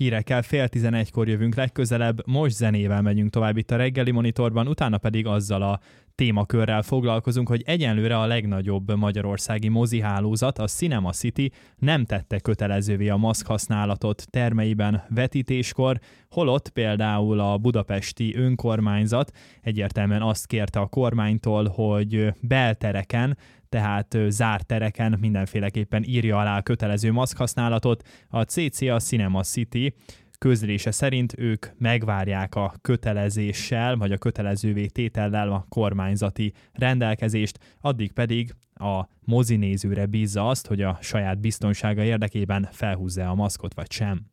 hírekkel 10:30-kor jövünk legközelebb, most zenével megyünk tovább itt a reggeli monitorban, utána pedig azzal a témakörrel foglalkozunk, hogy egyenlőre a legnagyobb magyarországi mozihálózat, a Cinema City nem tette kötelezővé a maszk használatot termeiben vetítéskor, holott például a budapesti önkormányzat egyértelműen azt kérte a kormánytól, hogy beltereken, tehát zárt tereken mindenféleképpen írja alá a kötelező maszkhasználatot. A CC, a Cinema City közlése szerint ők megvárják a kötelezéssel, vagy a kötelezővé tétellel a kormányzati rendelkezést, addig pedig a mozinézőre bízza azt, hogy a saját biztonsága érdekében felhúzza a maszkot vagy sem.